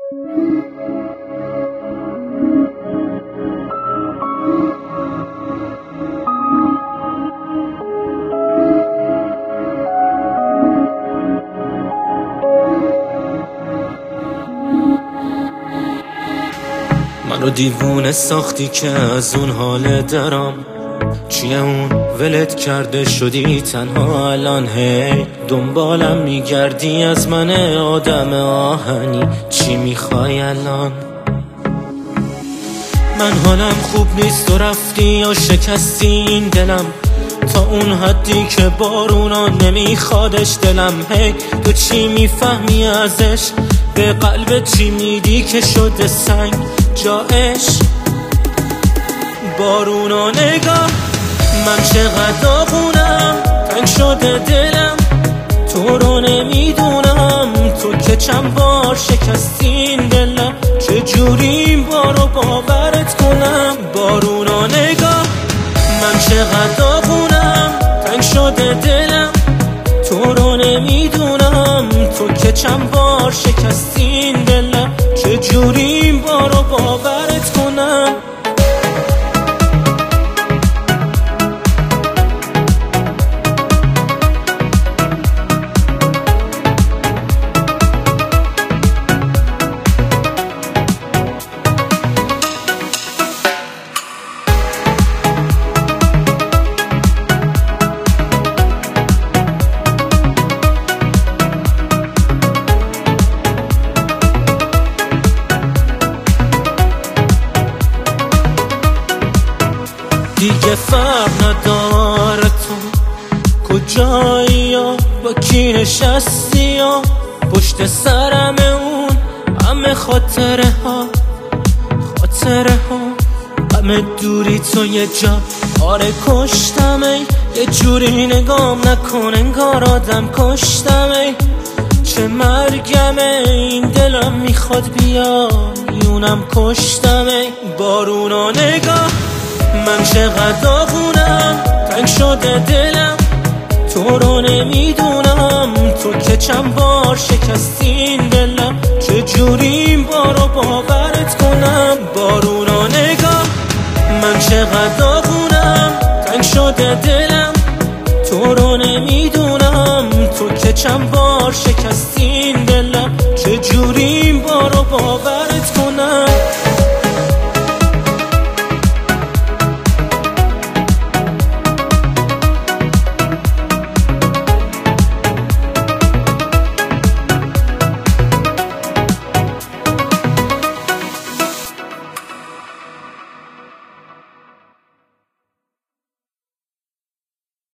منو دیوونه ساختی که از اون حال درام، چیه اون ولت کرده شدی تنها الان، هی دنبالم میگردی از من آدم آهنی، چی میخوای الان؟ من حالم خوب نیست و رفتی یا شکستی این دلم تا اون حدی که بارونا نمیخوادش دلم، هی تو چی میفهمی ازش؟ به قلب چی میدی که شده سنگ جایش؟ بارونا نگاه من چقدر داغونم، تنگ شده دلم تو رو نمیدونم، تو که چند بار شکستین دلم، چجوری این بارو باورت کنم؟ بارونا نگاه من چقدر داغونم، تنگ شده دلم تو رو نمیدونم، تو که چند بار شکستین دلم، چجوری این بارو باورت کنم؟ دیگه فرق نداره تو کجایی یا با کی نشستی یا پشت سرم اون همه خاطره ها همه دوری تو یه جا آره کشتمه، یه جوری نگام نکن انگار آدم کشتمه، چه مرگمه این دلم میخواد بیا یونم کشتمه. بارونا نگاه من چقدر داغونم، تنگ شده دلم تو رو نمیدونم، تو که چند بار شکستین دلم، چجوری این بارو باورت کنم؟ بارونا نگاه من چقدر داغونم، تنگ شده دلم تو رو نمیدونم، تو که چند بار شکستین دلم، چجوری این بارو باورت